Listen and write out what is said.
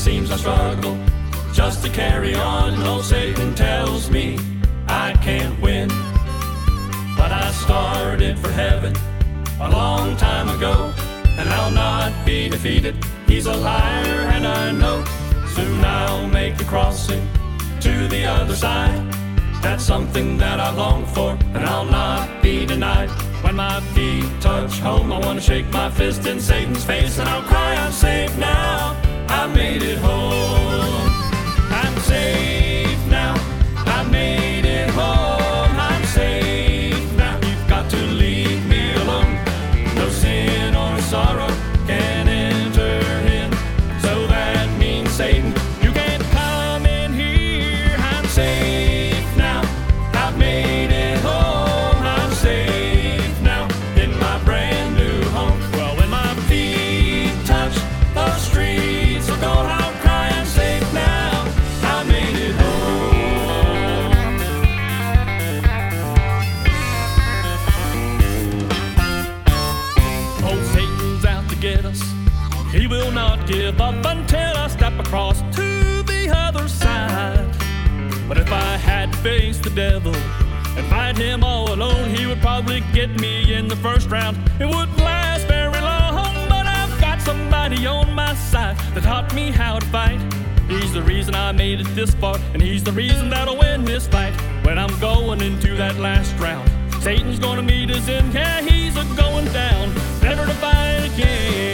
seems I struggle just to carry on. No, Satan tells me I can't win, but I started for heaven a long time ago, and I'll not be defeated. He's a liar, and I know soon I'll make the crossing to the other side. That's something that I long for, and I'll not be denied. When my feet touch home, I want to shake my fist in Satan's face, and I'll cry, I'm safe now, I made it home. I'm safe now, I made it home. I'm safe now, you've got to leave me alone. No sin or sorrow can enter in, so that means Satan, you can't come in here. I'm safe now, I've made it home. I'm safe now in my brand new home. Well, when my feet touch the streets of gold, I'll cry, I'm safe now, I made it home. Oh, Satan's out to get us. He will not give up until I step across to the other side. But if I had to face the devil and fight him all alone, he would probably get me in the first round. It wouldn't last very long, but I've got somebody on my side that taught me how to fight. He's the reason I made it this far, and he's the reason that I'll win this fight. When I'm going into that last round, Satan's gonna meet us in, yeah, he's a going down, never to fight again.